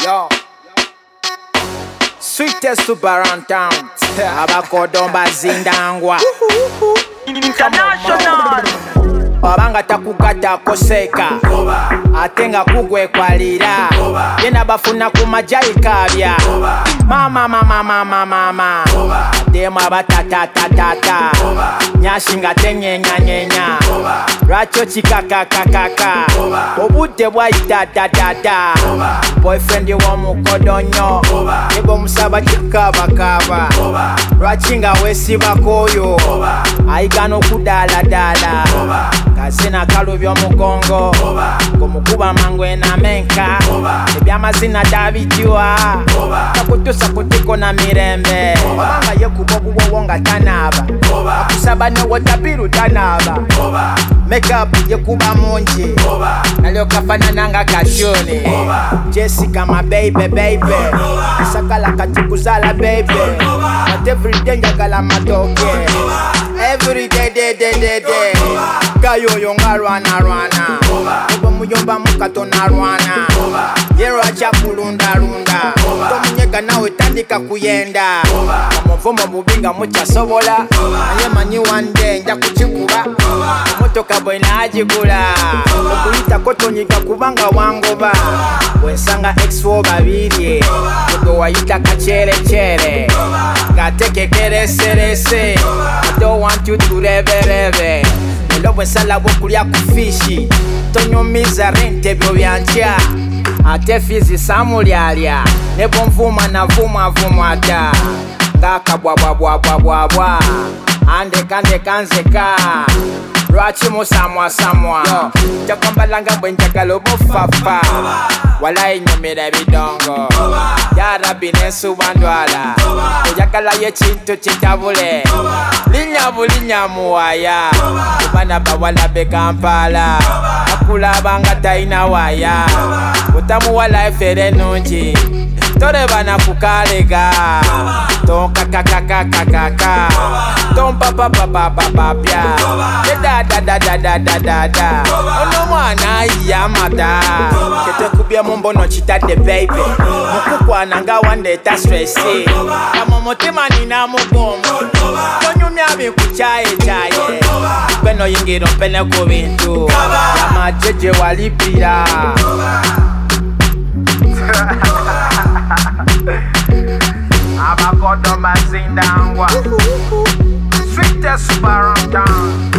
Yo. Sweetest to Barantown. Abakodomba zindangwa. International. Abanga takukata koseka atenga kugwe kwalira yena bafuna kumajayi kabya mama dema batata nyashinga tenyenya racho chikakakakaka obudde bwayita dada boyfriend wa mukodonyo ebo musaba chikabakaba rachinga wesibakoyo ayigano kudaladala kazina kalubya omugongo kumukuba mangwe na menka ebyamazina dabijiwa takutusa kutiko na mirembe obanga yekuba buwowo nga tanaba akusaba ne wotabiru tanaba makeup yekuba mungi nalyo kafanana nga kashoni Jessica my baby sakala katikuzala baby but everyday njagala matoke every day kayo yonga rwana ebo muyomba mukatona rwana yero acha kulunda tomunyega nawe tandika kuyenda omuvumo mubinga muchasobola naye manyi wande nja kuchikuba motoka bwena ajigula okuyita kotonyiga kubanga wangoba wensanga ex wo babiri odo wayita kacherechere gatekekereserese I don't want you to rebe Lowe sala wokulya kufishi tonyumiza rente byo byanja ate fizi samulyalya nebo mvuma na vuma da ngaka bwa andeka nzeka lwaki musamwa jakwambalanga bwe njagala obufafa walayi nyumira bidongo ya rabbi nensuba ndwala oyagalayo ekintu kitabule linnya muwaya kubana bawala be Kampala akulabanga talina waya utamuwala efere nungi torebana kukalega tonkakakakakaka tompapapapapapapya edadadadadadada ono mwana yamata ketekubya mumbono kitadde baby mukukwana nga wandeta stressi kama mutima nina mugomo tonyumya bikucaye beno yingiro mpene ku bintu yamajeje walipira Abakodomba zindangwa Sweetest Barantown.